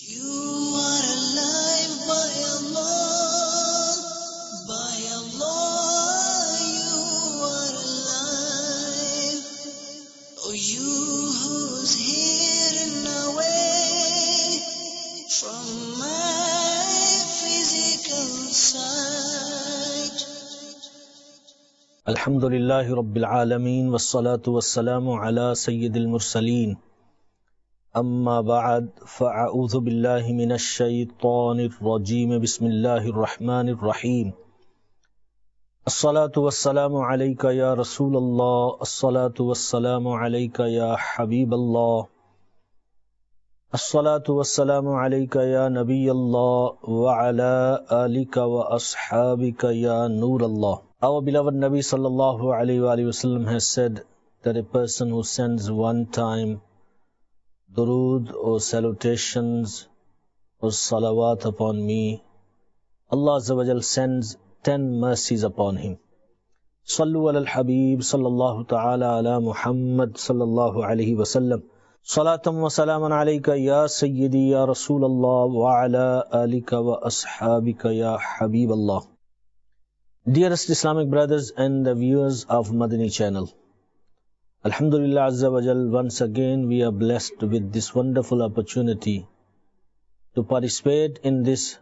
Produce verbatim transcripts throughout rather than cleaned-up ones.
You are alive by Allah, by Allah, you are alive. Oh, you who's hidden away from my physical sight. Alhamdulillahi Rabbil Alameen, wassalatu wassalamu ala Sayyidil Mursaleen. Amma ba'ad, fa'a'udhu billahi minash shaytanir rajeem, bismillahir rahmanir rahim. As-salatu wassalamu alayka ya Rasulallah, as-salatu wassalamu alayka ya Habiballah, as-salatu wassalamu alayka ya Nabiyallah, wa ala alika wa ashabika ya Nurallah. Our beloved Nabi sallallahu alayhi wa sallam has said that a person who sends one time durood or salutations or salawat upon me, Allah Azza wa Jal sends ten mercies upon him. Sallu ala al-Habib sallallahu ta'ala ala Muhammad sallallahu alayhi wa sallam. Salatan wa salaman alayka ya Sayyidi ya Rasulallah wa ala alika wa ashabika ya Habiballah. Dearest Islamic brothers and the viewers of Madani channel, Alhamdulillah Azza wa Jal, once again we are blessed with this wonderful opportunity to participate in this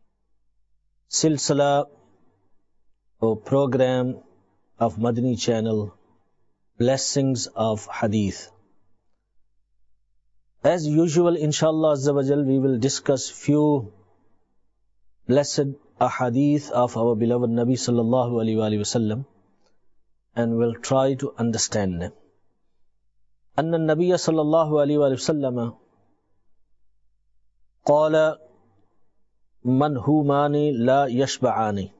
silsila or program of Madani channel, Blessings of Hadith. As usual, inshallah Azza wa Jal, we will discuss few blessed ahadith of our beloved Nabi sallallahu alayhi wa sallam, and we'll try to understand them. أن النبي صلى الله عليه وسلم قال منهومان لا يشبعان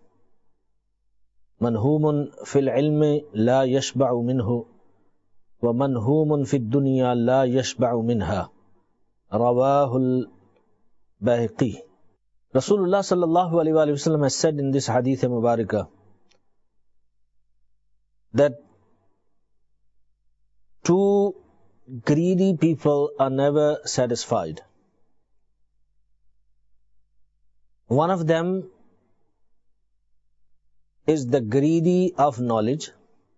منهوم في العلم لا يشبع منه ومنهوم في الدنيا لا يشبع منها رواه البيهقي. Rasulullah sallallahu alayhi wa sallam has said in this hadith mubarakah that two greedy people are never satisfied. One of them is the greedy of knowledge,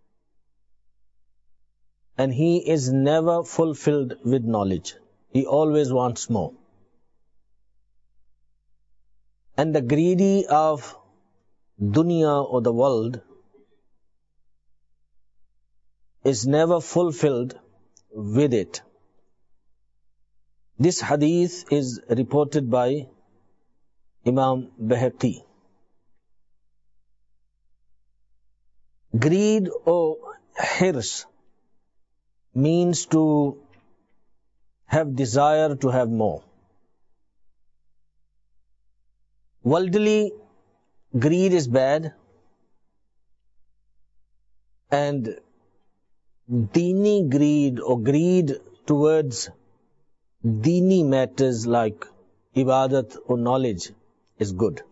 and he is never fulfilled with knowledge. He always wants more. And the greedy of dunya or the world is never fulfilled with it. This hadith is reported by Imam Bayhaqi. Greed or hirs means to have desire to have more. Worldly greed is bad, and Deeni greed or greed towards Deeni matters like ibadat or knowledge is good.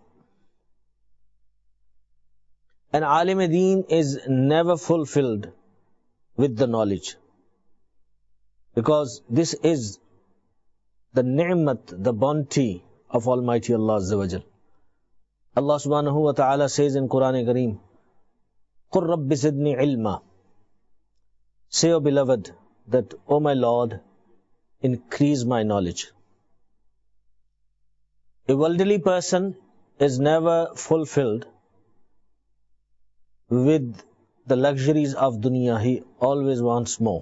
An alim deen is never fulfilled with the knowledge, because this is the ni'mat, the bounty of Almighty Allah Azza wa Jal. Allah subhanahu wa ta'ala says in Quran Kareem, قُلْ رَبِّ زِدْنِي عِلْمًا. Say, O beloved, that, O my Lord, increase my knowledge. A worldly person is never fulfilled with the luxuries of dunya. He always wants more.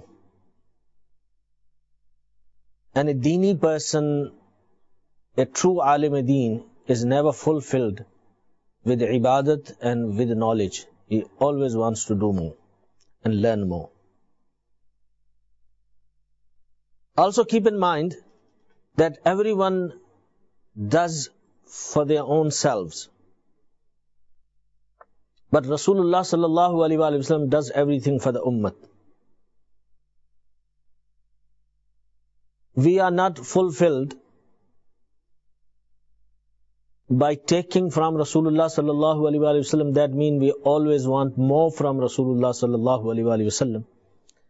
And a Deeni person, a true alim deen, is never fulfilled with ibadat and with knowledge. He always wants to do more and learn more. Also keep in mind that everyone does for their own selves, but Rasulullah sallallahu alaihi wasallam does everything for the ummah. We are not fulfilled by taking from Rasulullah sallallahu alaihi wasallam. That means we always want more from Rasulullah sallallahu alaihi wasallam.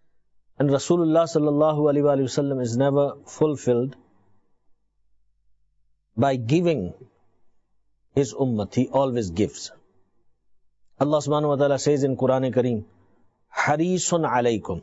And Rasulullah sallallahu alaihi wasallam is never fulfilled by giving his ummat. He always gives. Allah subhanahu wa ta'ala says in Quran Kareem, Harisun alaykum.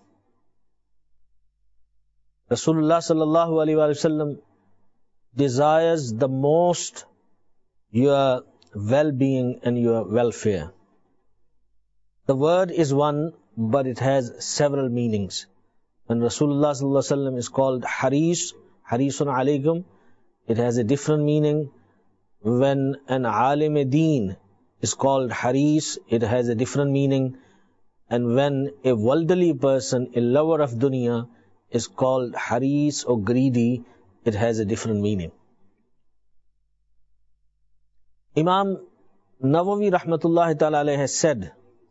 Rasulullah sallallahu alayhi wa sallam desires the most your well-being and your welfare. The word is one, but it has several meanings. When Rasulullah sallallahu alayhi wa sallam is called Haris, Harisun alaykum, it has a different meaning. When an alim deen is called Haris, it has a different meaning. And when a worldly person, a lover of dunya, is called Haris or greedy, it has a different meaning. Imam Nawawi rahmatullahi ta'ala alayhi has said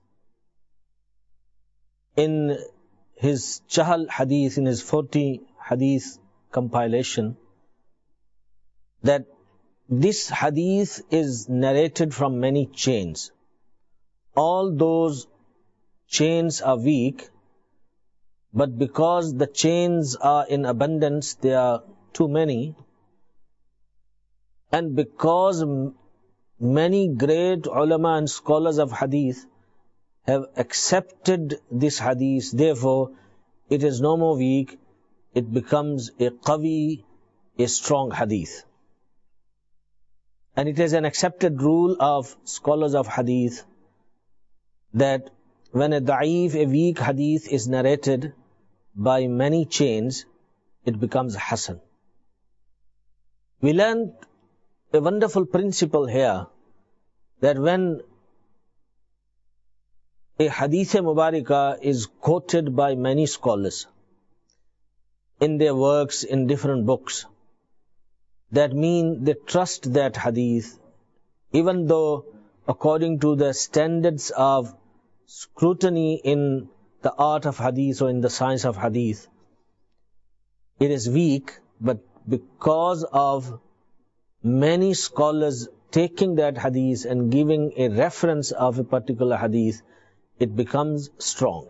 in his Chahal Hadith, in his forty Hadith compilation, that this Hadith is narrated from many chains. All those chains are weak, but because the chains are in abundance, there are too many, and because many great ulama and scholars of hadith have accepted this hadith, therefore it is no more weak, it becomes a qawi, a strong hadith. And it is an accepted rule of scholars of hadith that when a da'if, a weak hadith is narrated by many chains, it becomes hasan. We learned a wonderful principle here, that when a hadith mubarakah is quoted by many scholars in their works, in different books, that means they trust that hadith, even though according to the standards of scrutiny in the art of hadith or in the science of hadith, it is weak, but because of many scholars taking that hadith and giving a reference of a particular hadith, it becomes strong.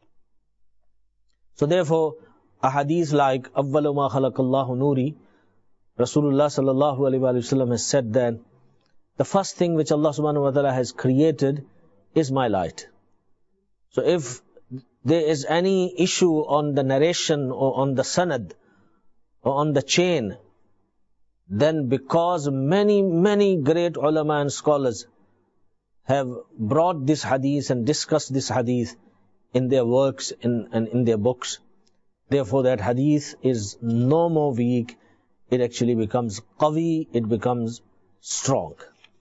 So therefore, a hadith like Awwalu ma khalaqallahu nuri, Rasulullah sallallahu alaihi wasallam has said that the first thing which Allah subhanahu wa ta'ala has created is my light. So if there is any issue on the narration or on the sanad or on the chain, then because many, many great ulama and scholars have brought this hadith and discussed this hadith in their works in, and in their books, therefore that hadith is no more weak, it actually becomes qawi, it becomes strong.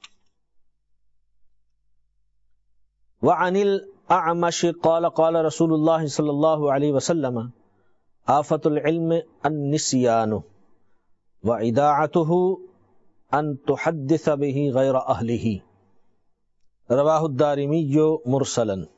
وَعَنِ الْأَعْمَشِ قَالَ قَالَ رَسُولُ اللَّهِ صَلَّى اللَّهُ عَلَيْهِ وَسَلَّمَ آفَةُ الْعِلْمِ النِّسْيَانُ وَإِدَاعَتُهُ أَن تُحَدِّثَ بِهِ غَيْرَ أَهْلِهِ رواه الدارمي مرسلا.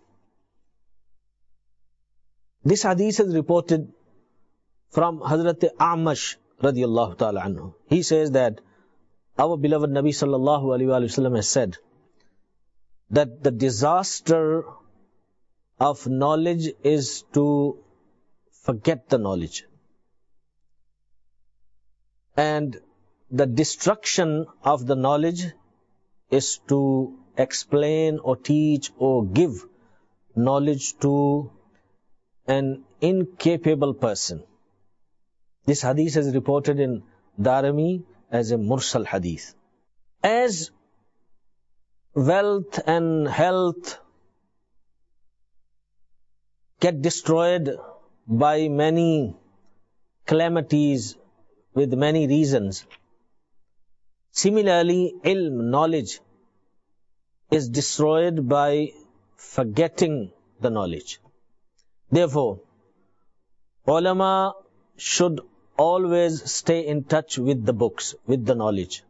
This hadith is reported from Hazrat A'mash radiyallahu ta'ala anhu. He says that our beloved Nabi sallallahu alayhi wa sallam has said that the disaster of knowledge is to forget the knowledge, and the destruction of the knowledge is to explain or teach or give knowledge to an incapable person. This hadith is reported in Darimi as a mursal hadith. As wealth and health get destroyed by many calamities with many reasons, similarly ilm, knowledge, is destroyed by forgetting the knowledge. Therefore, ulama should always stay in touch with the books, with the knowledge.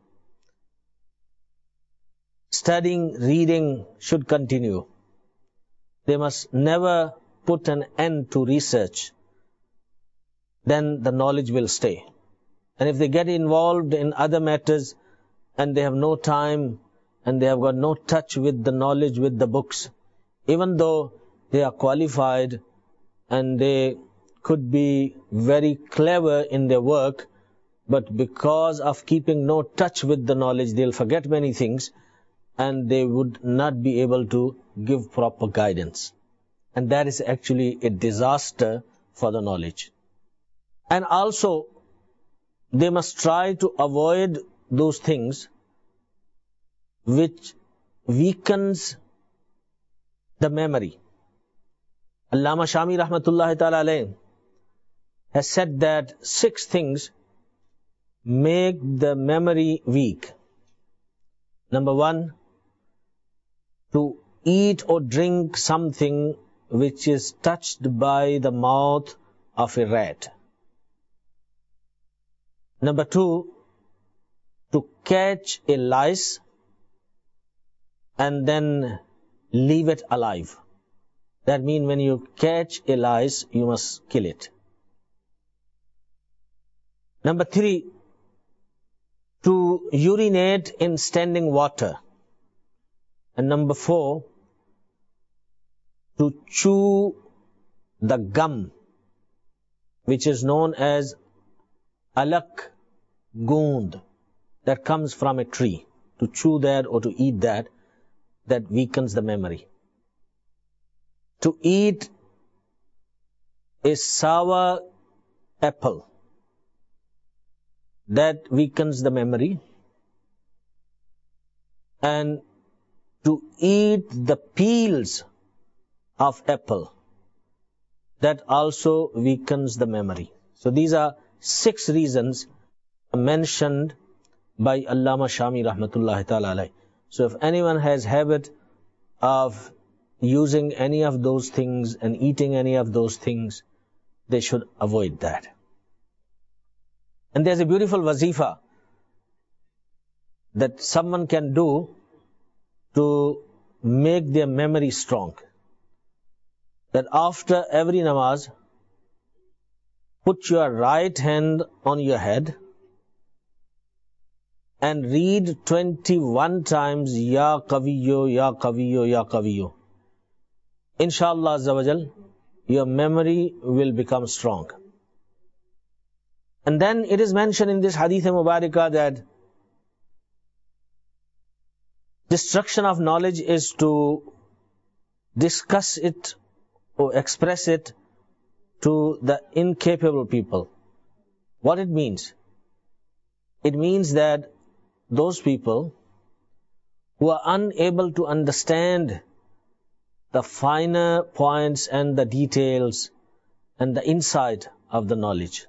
Studying, reading should continue. They must never put an end to research. Then the knowledge will stay. And if they get involved in other matters and they have no time and they have got no touch with the knowledge, with the books, even though they are qualified and they could be very clever in their work, but because of keeping no touch with the knowledge, they'll forget many things and they would not be able to give proper guidance. And that is actually a disaster for the knowledge. And also, they must try to avoid those things which weakens the memory. Allama Shami rahmatullahi ta'ala alayhi has said that six things make the memory weak. Number one, to eat or drink something which is touched by the mouth of a rat. Number two, to catch a lice and then leave it alive. That means when you catch a lice, you must kill it. Number three, to urinate in standing water. And number four, to chew the gum, which is known as alak goond, that comes from a tree. To chew that or to eat that, that weakens the memory. To eat a sour apple, that weakens the memory. And to eat the peels of apple, that also weakens the memory. So these are six reasons mentioned by Allama Shami rahmatullahi ta'ala alayhi. So if anyone has habit of using any of those things and eating any of those things, they should avoid that. And there's a beautiful wazifa that someone can do to make their memory strong. That after every namaz, put your right hand on your head and read twenty-one times Ya Qawiyo, Ya Qawiyo, Ya Qawiyo. Inshallah Azza wa Jal, your memory will become strong. And then it is mentioned in this Hadith Mubarakah that destruction of knowledge is to discuss it or express it to the incapable people. What it means? It means that those people who are unable to understand the finer points and the details and the insight of the knowledge.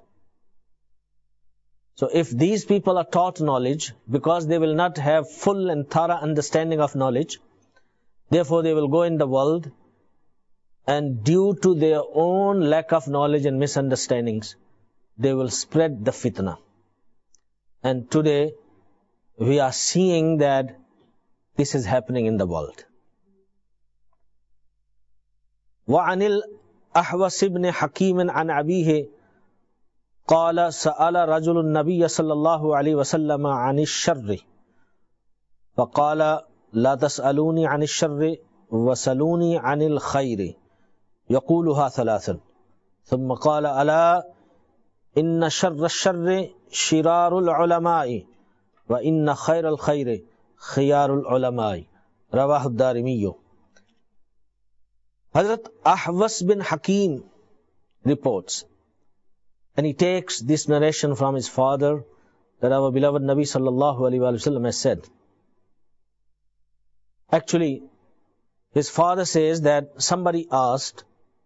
So if these people are taught knowledge, because they will not have full and thorough understanding of knowledge, therefore they will go in the world and due to their own lack of knowledge and misunderstandings, they will spread the fitna. And today, we are seeing that this is happening in the world. وَعَنِ الْأَحْوَصِ بْنِ حَكِيمٍ عَنْ أَبِيهِ قَالَ سَأَلَ رَجُلُ النَّبِيَّ صَلَّى اللَّهُ عَلَيْهِ وَسَلَّمَ عَنِ الشَّرِّ فَقَالَ لَا تَسْأَلُونِي عَنِ الشَّرِّ وَسَلُونِي عَنِ الْخَيْرِ يَقُولُهَا ثَلَاثًا ثُمَّ قَالَ أَلَا إِنَّ شَرَّ الشَّرِّ شِرَارُ الْعُلَمَاءِ وَإِنَّ خَيْرَ الْخَيْرِ خِيَارُ الْعُلَمَاءِ رواه الدارمي. Hazrat Ahwas bin Hakim reports, and he takes this narration from his father, that our beloved Nabi sallallahu alaihi wasallam has said. Actually, his father says that somebody asked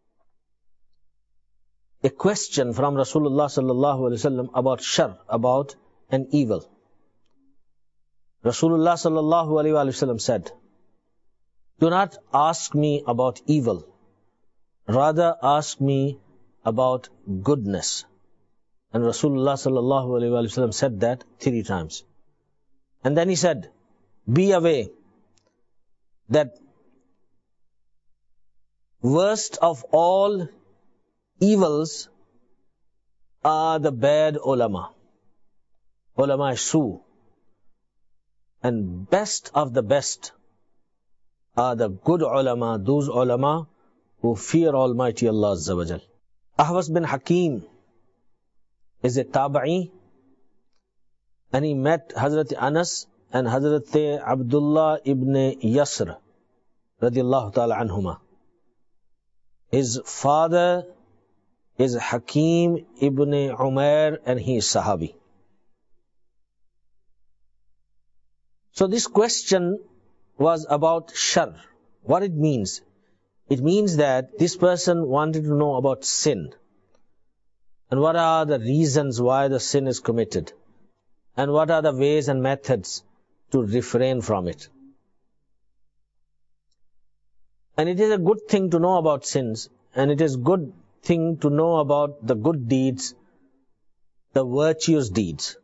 a question from Rasulullah sallallahu alaihi wasallam about shar, about an evil. Rasulullah sallallahu alaihi wasallam said, do not ask me about evil, rather ask me about goodness. And Rasulullah sallallahu alaihi wasallam said that three times. And then he said, be aware that worst of all evils are the bad ulama, ulama su, and best of the best are the good ulama, those ulama who fear Almighty Allah Azza wa Jal. Ahwas bin Hakim is a tabi'i, and he met Hazrat Anas and Hazrat Abdullah ibn Yasr radiallahu ta'ala anhuma. His father is Hakim ibn Umair and he is Sahabi. So this question was about shar. What it means? It means that this person wanted to know about sin. And what are the reasons why the sin is committed? And what are the ways and methods to refrain from it? And it is a good thing to know about sins. And it is a good thing to know about the good deeds, the virtuous deeds.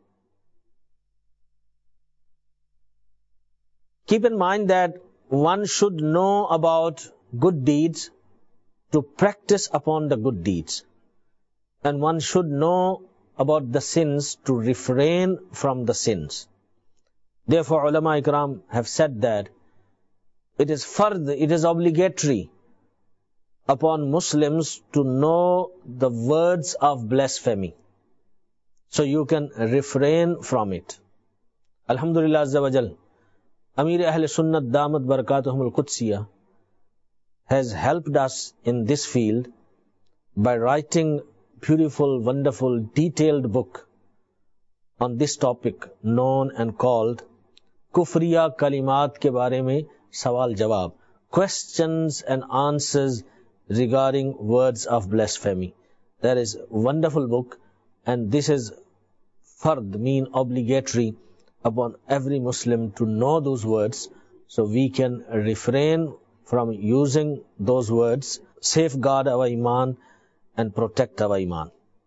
Keep in mind that one should know about good deeds to practice upon the good deeds. And one should know about the sins to refrain from the sins. Therefore, ulama ikram have said that it is fard, it is obligatory upon Muslims to know the words of blasphemy, so you can refrain from it. Alhamdulillah Azza wa Jal, Amir Ahl Sunnat Damat Barakatuhum Al-Qudsiyah has helped us in this field by writing beautiful, wonderful, detailed book on this topic known and called Kufriya Kalimat ke bare mein Sawal Jawab, questions and answers regarding words of blasphemy. That is a wonderful book, and this is fard, mean obligatory upon every Muslim to know those words, so we can refrain from using those words, safeguard our iman and protect our iman.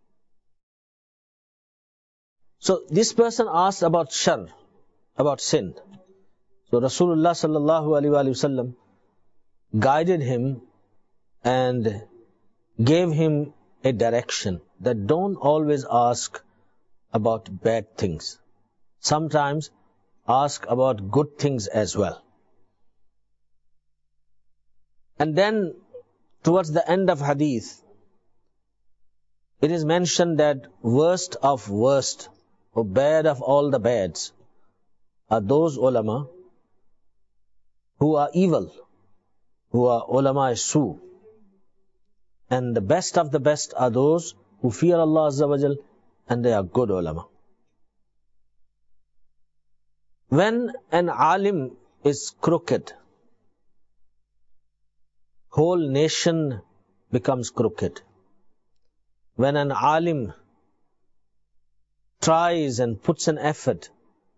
So this person asked about shar, about sin. So Rasulullah sallallahu alaihi wasallam guided him and gave him a direction that don't always ask about bad things. Sometimes ask about good things as well. And then towards the end of hadith, it is mentioned that worst of worst, or bad of all the bads, are those ulama who are evil, who are ulama su. And the best of the best are those who fear Allah Azza wa Jal, and they are good ulama. When an alim is crooked, whole nation becomes crooked. When an alim tries and puts an effort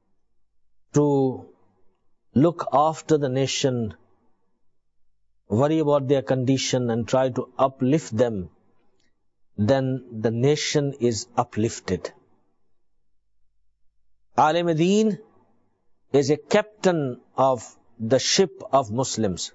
to look after the nation, worry about their condition and try to uplift them, then the nation is uplifted. Alim Deen is a captain of the ship of Muslims.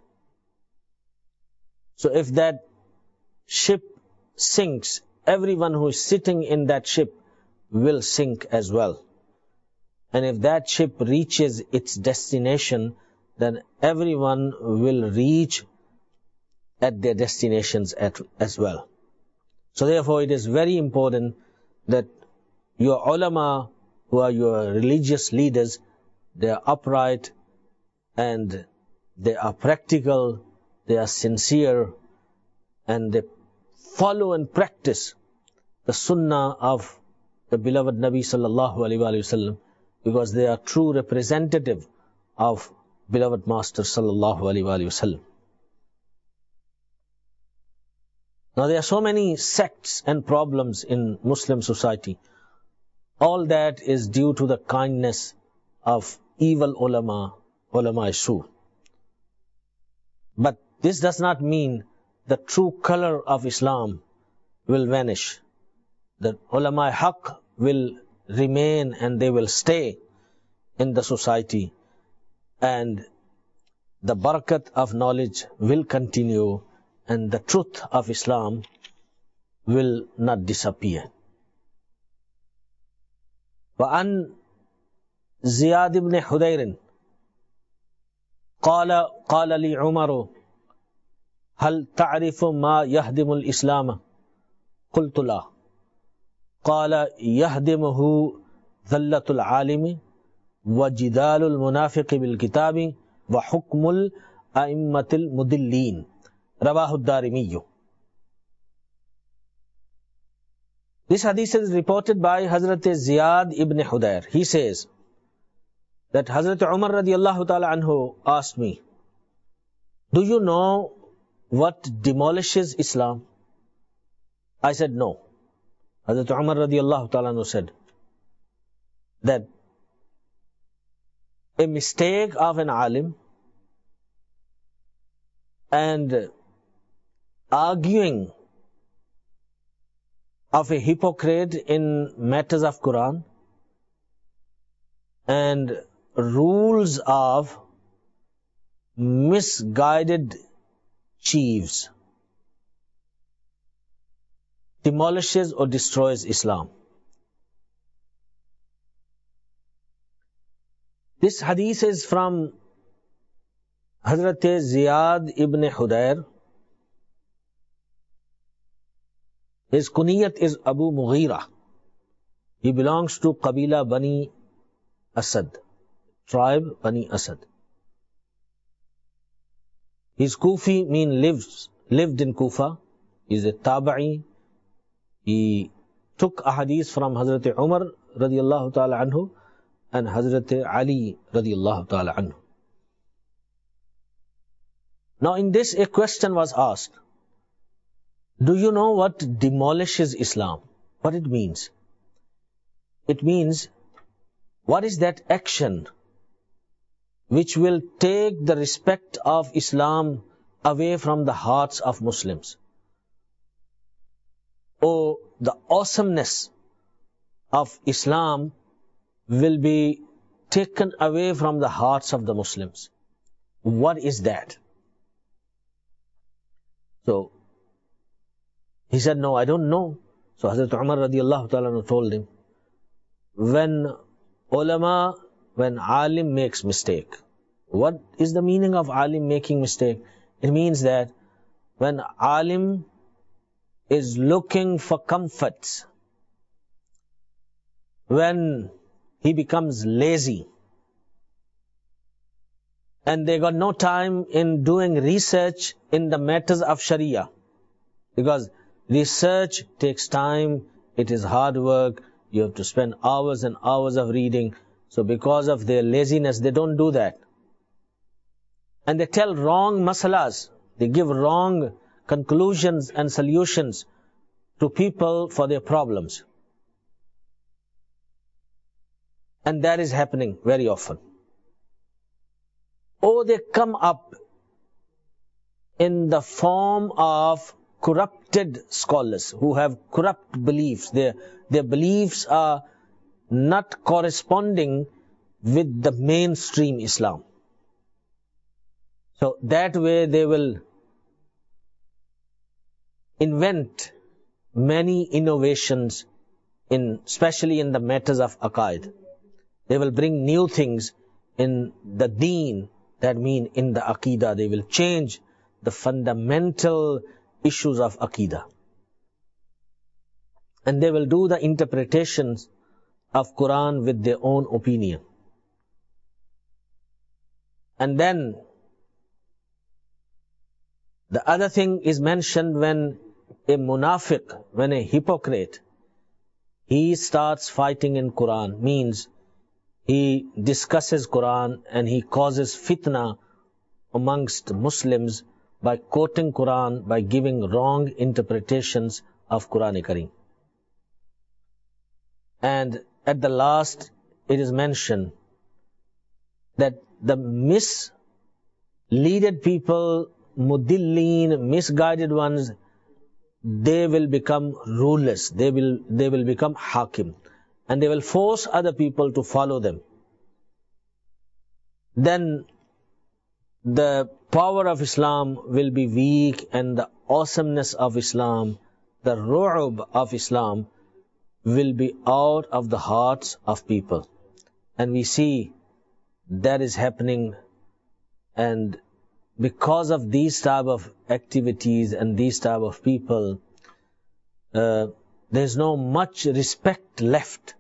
So if that ship sinks, everyone who is sitting in that ship will sink as well. And if that ship reaches its destination, then everyone will reach at their destinations at, as well. So therefore it is very important that your ulama, who are your religious leaders, they are upright and they are practical, they are sincere, and they follow and practice the sunnah of the beloved Nabi sallallahu alaihi wasallam, because they are true representative of beloved Master sallallahu alaihi wasallam. Now there are so many sects and problems in Muslim society. All that is due to the kindness of evil ulama, ulama su. But this does not mean the true color of Islam will vanish. The ulama haq will remain and they will stay in the society, and the barakat of knowledge will continue, and the truth of Islam will not disappear. وعن زياد بن حدير قال قال لي عمر هل تعرف ما يهدم الإسلام؟ قلت لا. قال يهدمه Dhallatul alimi wa jidalul munafiqi bil kitabi wa hukmul a'immatil mudillin. Rawahu ad-Darimi. This hadith is reported by Hazrat Ziyad ibn Hudayr. He says that Hazrat Umar radiallahu ta'ala anhu asked me, do you know what demolishes Islam? I said no. Hazrat Umar radiallahu ta'ala anhu said that a mistake of an alim and arguing of a hypocrite in matters of Quran and rules of misguided chiefs demolishes or destroys Islam. This hadith is from Hazrat Ziyad ibn Hudayr. His kunyat is Abu Mughira. He belongs to Qabila Bani Asad, tribe Bani Asad. His Kufi mean lives, lived in Kufa. He's a Tabi'i. He took a hadith from Hazrat Umar radiallahu ta'ala anhu and Hazrat Ali radiallahu ta'ala anhu. Now in this a question was asked. Do you know what demolishes Islam? What it means? It means, what is that action which will take the respect of Islam away from the hearts of Muslims? Or the awesomeness of Islam will be taken away from the hearts of the Muslims. What is that? So, he said, no, I don't know. So Hazrat Umar radiallahu ta'ala told him, when ulama, when alim makes mistake, what is the meaning of alim making mistake? It means that when alim is looking for comforts, when he becomes lazy, and they got no time in doing research in the matters of Sharia, because research takes time, it is hard work, you have to spend hours and hours of reading. So because of their laziness, they don't do that. And they tell wrong masalas, they give wrong conclusions and solutions to people for their problems. And that is happening very often. Or they come up in the form of corrupted scholars who have corrupt beliefs. Their, their beliefs are not corresponding with the mainstream Islam. So that way they will invent many innovations, in, especially in the matters of aqaid. They will bring new things in the deen, that mean in the aqidah. They will change the fundamental issues of aqidah. And they will do the interpretations of Quran with their own opinion. And then the other thing is mentioned when a munafiq, when a hypocrite, he starts fighting in Quran, means he discusses Quran and he causes fitna amongst Muslims by quoting Quran, by giving wrong interpretations of Quran-e-Kareem. And at the last, it is mentioned that the misleaded people, mudilleen, misguided ones, they will become rulers, they will, they will become hakim, and they will force other people to follow them. Then the power of Islam will be weak, and the awesomeness of Islam, the ru'ub of Islam, will be out of the hearts of people. And we see that is happening, and because of these type of activities and these type of people, uh, there is no much respect left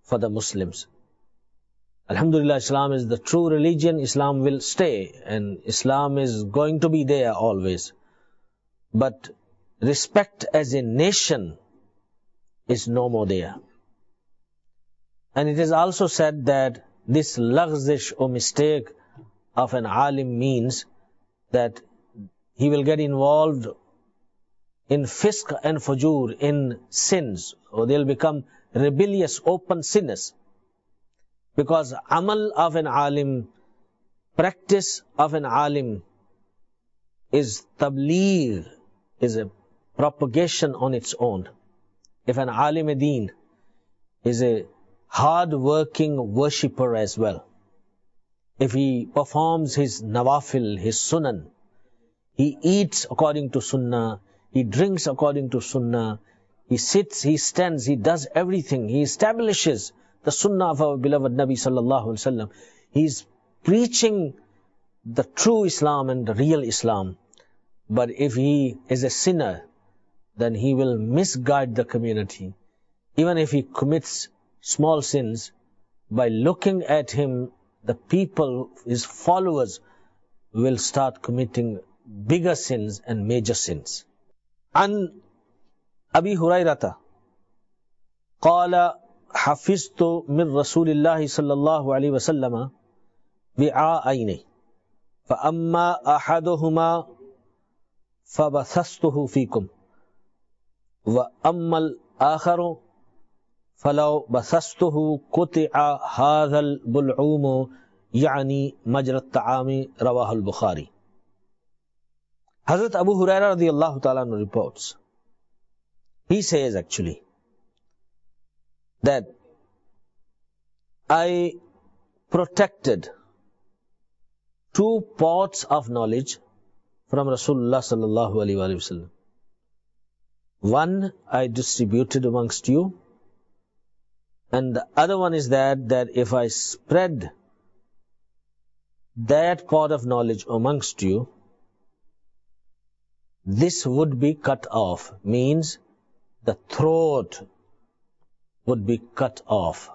for the Muslims. Alhamdulillah, Islam is the true religion. Islam will stay, and Islam is going to be there always. But respect as a nation is no more there. And it is also said that this laghzish or mistake of an alim means that he will get involved in fisq and fujur, in sins, or they'll become rebellious, open sinners. Because amal of an alim, practice of an alim is tabligh, is a propagation on its own. If an alim deen is a hard-working worshipper as well, if he performs his nawafil, his sunan, he eats according to sunnah, he drinks according to sunnah, he sits, he stands, he does everything, he establishes the sunnah of our beloved Nabi sallallahu alaihi wasallam. He is preaching the true Islam and the real Islam. But if he is a sinner, then he will misguide the community. Even if he commits small sins, by looking at him, the people, his followers, will start committing bigger sins and major sins. An Abi Hurayrata قال حفظت من رسول الله صلى الله عليه وسلم وعاءين فأما أحدهما فبثثته فيكم وأما الآخر فلو بثثته قطع هذا البلعوم يعني مجرى الطعام رواه البخاري. Hazrat Abu Hurairah radiallahu ta'ala reports, he says actually that I protected two pots of knowledge from Rasulullah sallallahu alaihi wasallam. One I distributed amongst you, and the other one is that, that if I spread that pot of knowledge amongst you, this would be cut off, means the throat would be cut off.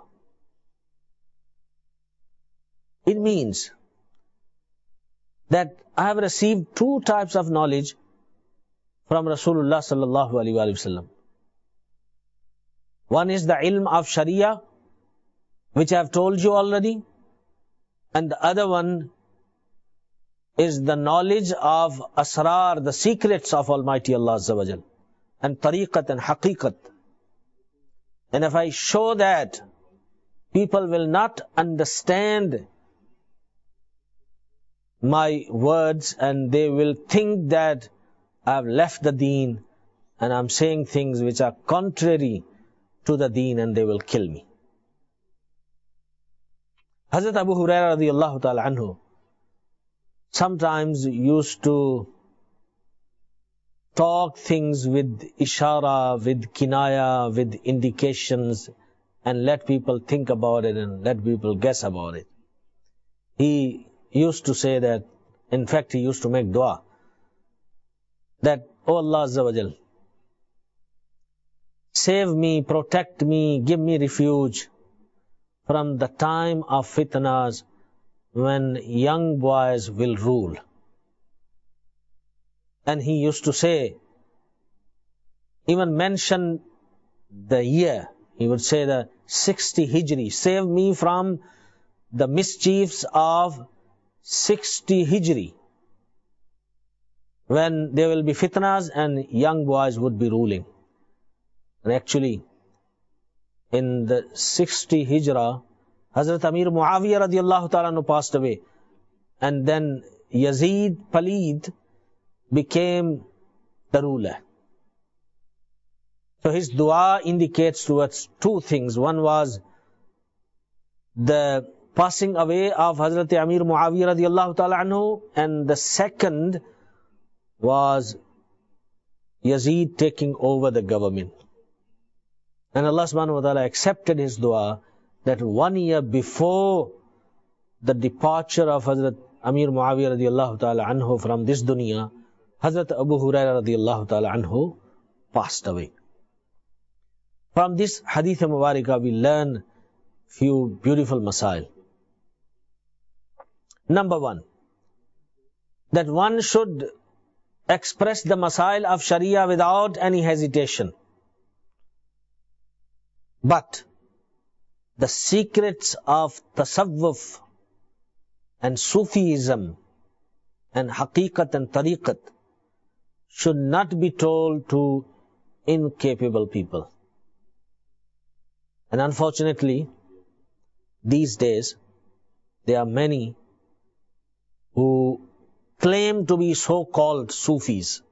It means that I have received two types of knowledge from Rasulullah sallallahu alaihi wasallam. One is the ilm of Sharia, which I have told you already, and the other one is the knowledge of asrar, the secrets of Almighty Allah Azza wa Jal, and tariqat and haqiqat. And if I show that, people will not understand my words, and they will think that I have left the deen and I am saying things which are contrary to the deen, and they will kill me. Hazrat Abu Hurairah radiallahu ta'ala anhu sometimes used to talk things with ishara, with kinaya, with indications, and let people think about it and let people guess about it. He used to say that, in fact he used to make dua, that, O Allah Azza wa Jal, save me, protect me, give me refuge from the time of fitnas when young boys will rule. And he used to say, even mention the year, he would say the sixty Hijri, save me from the mischiefs of sixty Hijri, when there will be fitnas and young boys would be ruling. And actually, in the sixty Hijrah, Hazrat Amir Muawiyah radiallahu ta'ala passed away, and then Yazid Palid became the ruler. So his dua indicates towards two things. One was the passing away of Hazrat Amir Muawiyah radiallahu ta'ala anhu, and the second was Yazid taking over the government. And Allah subhanahu wa ta'ala accepted his dua, that one year before the departure of Hazrat Amir Muawiyah radiallahu ta'ala anhu from this dunya, Hazrat Abu Hurairah radiallahu ta'ala anhu passed away. From this hadith Mubarakah we learn few beautiful masail. Number one, that one should express the masail of Sharia without any hesitation. But the secrets of tasawwuf and Sufism and haqiqat and tariqat should not be told to incapable people. And unfortunately, these days, there are many who claim to be so-called Sufis,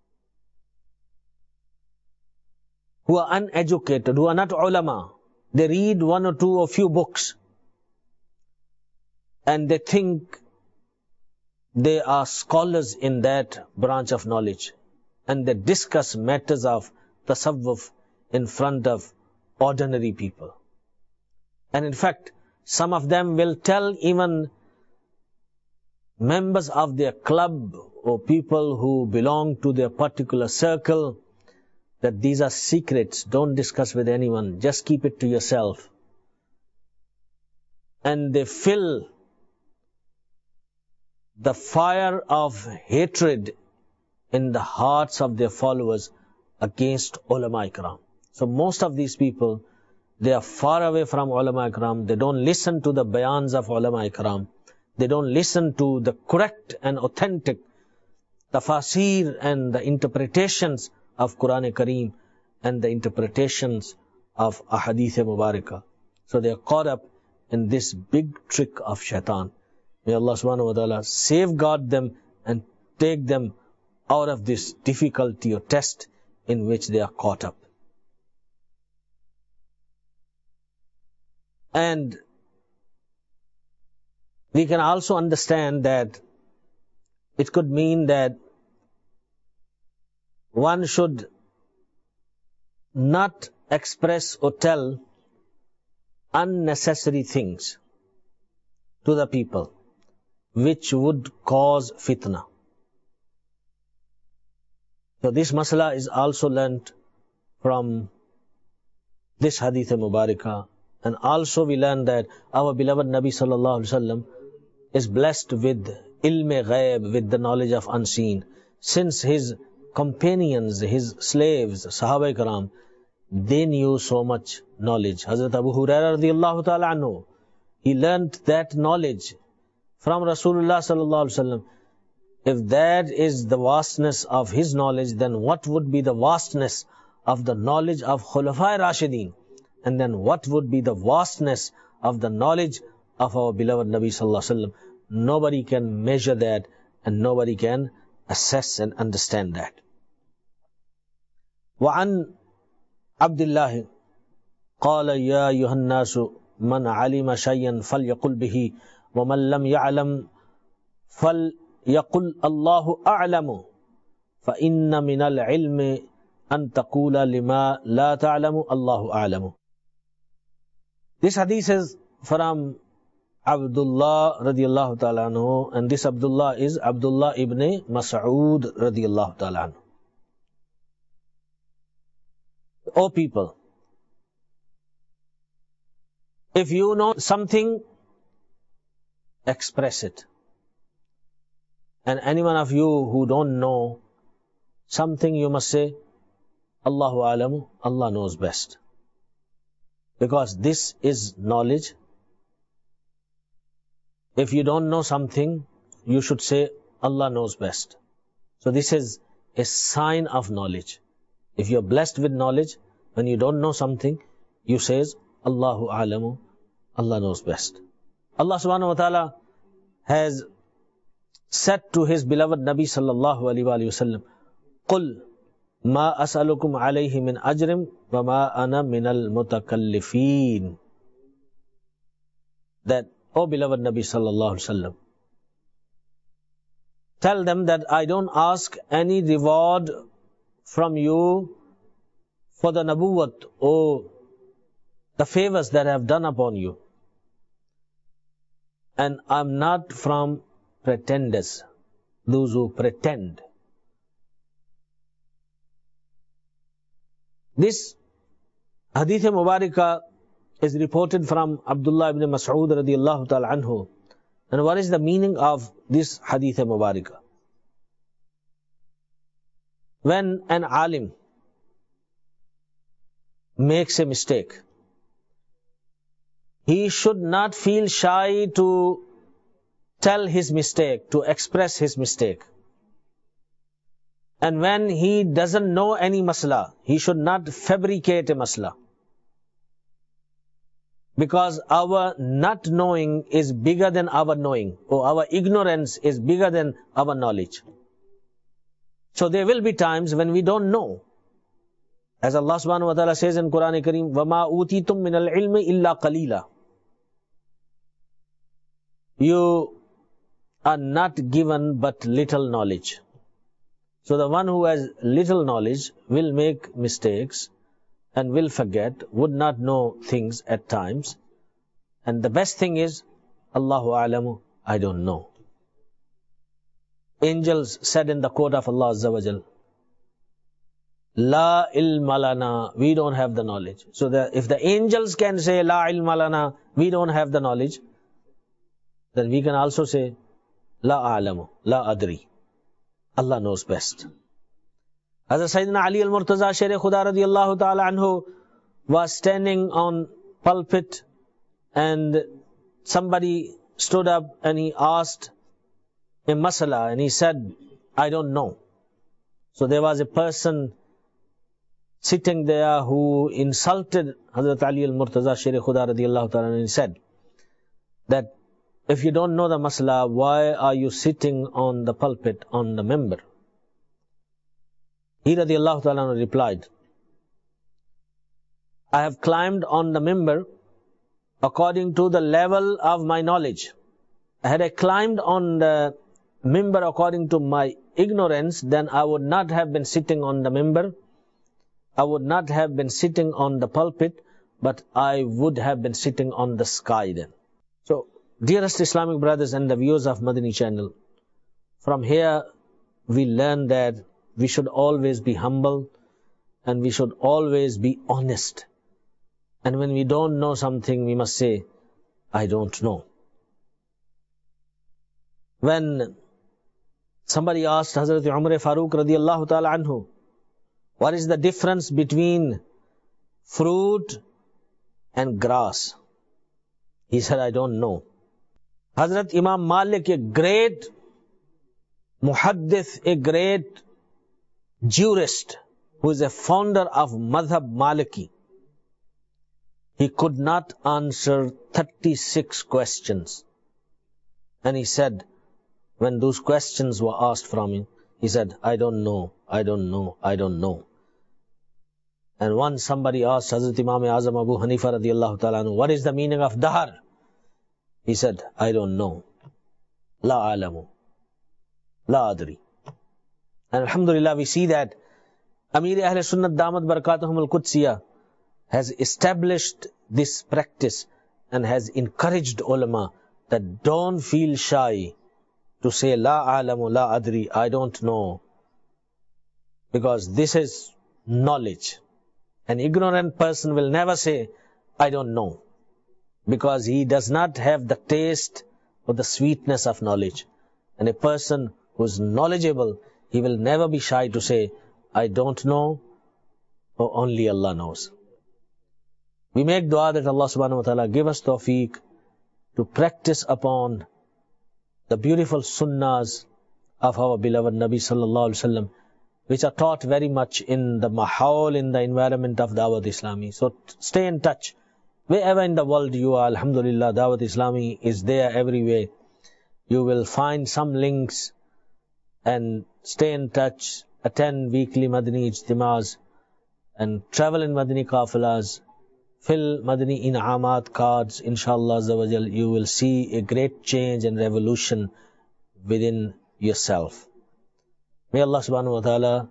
who are uneducated, who are not ulama. They read one or two or few books, and they think they are scholars in that branch of knowledge, and they discuss matters of tasawwuf in front of ordinary people. And in fact, some of them will tell even members of their club or people who belong to their particular circle that these are secrets, don't discuss with anyone, just keep it to yourself. And they fill the fire of hatred in the hearts of their followers against ulama ikram. So most of these people, they are far away from ulama ikram. They don't listen to the bayans of ulama ikram. They don't listen to the correct and authentic tafasir and the interpretations of Quran Kareem and the interpretations of Ahadith Mubarakah. So they are caught up in this big trick of shaitan. May Allah subhanahu wa ta'ala safeguard them and take them out of this difficulty or test in which they are caught up. And we can also understand that it could mean that one should not express or tell unnecessary things to the people which would cause fitna. So this masala is also learnt from this hadith Mubarakah. And also we learn that our beloved Nabi sallallahu alaihi wasallam is blessed with ilm ghaib, with the knowledge of unseen. Since his companions, his slaves, Sahaba Ikram, they knew so much knowledge. Hazrat Abu Hurairah radiyallahu ta'ala anhu, he learnt that knowledge from Rasulullah sallallahu alaihi wasallam. If that is the vastness of his knowledge, then what would be the vastness of the knowledge of Khulafai Rashidin? And then what would be the vastness of the knowledge of our beloved Nabi sallallahu alaihi wasallam? Nobody can measure that and nobody can assess and understand that. وعن عبد الله قال يا أيها الناس من علم شيئا فليقل به ومن لم يعلم فليقل الله أعلم فإن من العلم أن تقول لما لا تعلم الله أعلم. This hadith is from Abdullah radiyallahu ta'ala anhu, and this Abdullah is Abdullah ibn Mas'ud radiyallahu ta'ala anhu. O people, if you know something, express it. And anyone of you who don't know something, you must say, Allahu alamu, Allah knows best. Because this is knowledge. If you don't know something, you should say, Allah knows best. So this is a sign of knowledge. If you're blessed with knowledge, when you don't know something, you say, Allahu alamu, Allah knows best. Allah subhanahu wa ta'ala has said to his beloved Nabi sallallahu alayhi wa sallam, قُلْ مَا أَسْأَلُكُمْ عَلَيْهِ مِنْ أَجْرٍ وَمَا أَنَا مِنَ الْمُتَكَلِّفِينَ. That, O beloved Nabi sallallahu alayhi wa sallam, tell them that I don't ask any reward from you for the nabuwwat or the favors that I have done upon you. And I'm not from pretenders, those who pretend. This Hadith Mubarakah is reported from Abdullah ibn Mas'ud radiallahu ta'ala anhu. And what is the meaning of this hadith mubarakah? When an alim makes a mistake, he should not feel shy to tell his mistake, to express his mistake. And when he doesn't know any masla, he should not fabricate a masla. Because our not knowing is bigger than our knowing, or our ignorance is bigger than our knowledge. So there will be times when we don't know. As Allah subhanahu wa ta'ala says in Quran Kareem, وَمَا أُوتِيتُم مِّنَ الْعِلْمِ إِلَّا قَلِيلًا. You are not given but little knowledge. So the one who has little knowledge will make mistakes and will forget, would not know things at times. And the best thing is, Allahu a'lamu, I don't know. Angels said in the court of Allah Azza wa Jal, La ilma lana, we don't have the knowledge. So the, if the angels can say, La ilma lana, we don't have the knowledge, then we can also say, La a'lamu, la adri. Allah knows best. Hazrat Sayyidina Ali al-Murtaza Sher Khuda radiyallahu ta'ala anhu was standing on pulpit, and somebody stood up and he asked a masala, and he said, I don't know. So there was a person sitting there who insulted Hazrat Ali al-Murtaza Sher Khuda radiyallahu ta'ala, and he said that if you don't know the masala, why are you sitting on the pulpit, on the member? He radiallahu ta'ala replied, I have climbed on the member according to the level of my knowledge. Had I climbed on the member according to my ignorance, then I would not have been sitting on the member. I would not have been sitting on the pulpit, but I would have been sitting on the sky then. So, dearest Islamic brothers and the viewers of Madani channel, from here we learn that we should always be humble and we should always be honest. And when we don't know something, we must say, I don't know. When somebody asked Hazrat Umar Farooq radiyallahu ta'ala anhu, what is the difference between fruit and grass? He said, I don't know. Hazrat Imam Malik, a great muhaddith, a great jurist, who is a founder of Madhab Maliki, he could not answer thirty-six questions. And he said, when those questions were asked from him, he said, I don't know, I don't know, I don't know. And once somebody asked Hazrat Imam Azam Abu Hanifa radiyallahu ta'ala anhu, what is the meaning of dahar? He said, I don't know. La alamu. La adri. And alhamdulillah, we see that Amir Ahl Sunnat Damat Barakatuhum al-Qudsiyah has established this practice and has encouraged ulama that don't feel shy to say La alamu, La adri, I don't know. Because this is knowledge. An ignorant person will never say, I don't know. Because he does not have the taste or the sweetness of knowledge. And a person who is knowledgeable, he will never be shy to say, I don't know, or only Allah knows. We make dua that Allah subhanahu wa ta'ala give us tawfiq to practice upon the beautiful sunnahs of our beloved Nabi sallallahu alaihi wasallam, which are taught very much in the mahaul, in the environment of Dawat Islami. So stay in touch. Wherever in the world you are, alhamdulillah, Dawat Islami is there everywhere. You will find some links and stay in touch, attend weekly Madani Ijtimas and travel in Madani Qafilas, fill Madani In'amat cards, inshallah Azza wa Jal, you will see a great change and revolution within yourself. May Allah subhanahu wa ta'ala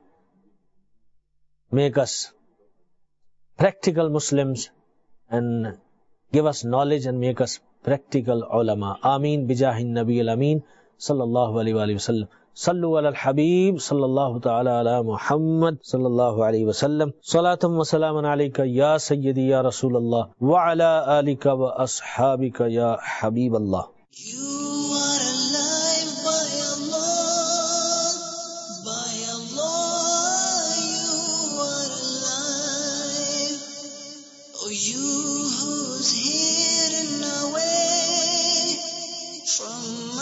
make us practical Muslims and give us knowledge and make us practical ulama. Ameen bijahin Nabi al-Ameen sallallahu alaihi wasallam. Sallu ala al-Habib sallallahu ta'ala ala Muhammad sallallahu alaihi wasallam. Salatam wa salaman alayka ya Sayyidi ya Rasulallah wa ala alika wa ashabika ya Habiballah. You are alive by Allah, by Allah, you are alive. Oh, you who's hidden away from